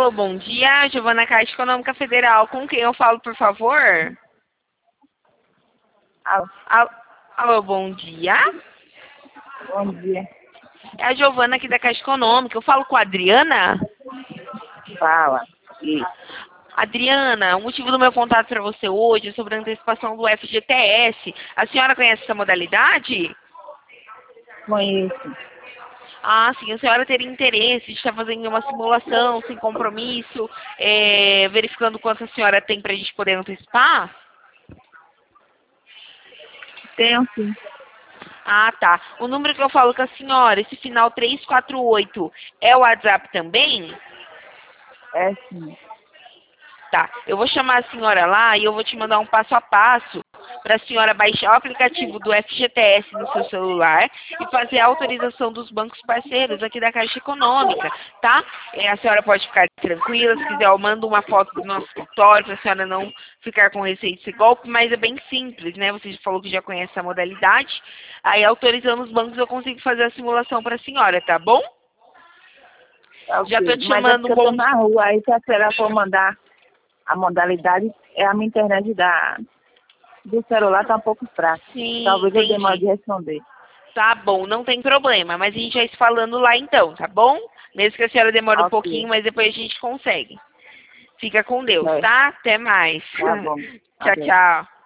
Alô, bom dia, Giovana Caixa Econômica Federal. Com quem eu falo, por favor? Alô, Alô, bom dia. bom dia. É a Giovana aqui da Caixa Econômica. Eu falo com a Adriana? Fala. Isso. Adriana, o motivo do meu contato para você hoje é sobre a antecipação do FGTS. A senhora conhece essa modalidade? Conheço. Ah, sim, a senhora teria interesse de estar fazendo uma simulação sem compromisso, verificando quanto a senhora tem para a gente poder antecipar? Tenho sim. Ah, tá. O número que eu falo com a senhora, esse final 348, é o WhatsApp também? É sim. Tá. Eu vou chamar a senhora lá e eu vou te mandar um passo a passo para a senhora baixar o aplicativo do FGTS no seu celular e fazer a autorização dos bancos parceiros aqui da Caixa Econômica, tá? A senhora pode ficar tranquila, se quiser eu mando uma foto do nosso escritório para a senhora não ficar com receio de ser golpe, mas é bem simples, né? Você já falou que já conhece essa modalidade. Aí autorizando os bancos eu consigo fazer a simulação para a senhora, tá bom? Tá Já tô ok. te Mas é chamando porque um eu tô bom... na rua, aí se a senhora for mandar a modalidade, a minha internet do celular tá um pouco fraca. Sim, Talvez eu demore entendi. de responder. Tá bom, não tem problema, mas a gente vai se falando lá então, tá bom? Mesmo que a senhora demore um Ok. pouquinho, mas depois a gente consegue. Fica com Deus, É, tá? Até mais. tá bom. Tchau, Adeus. tchau.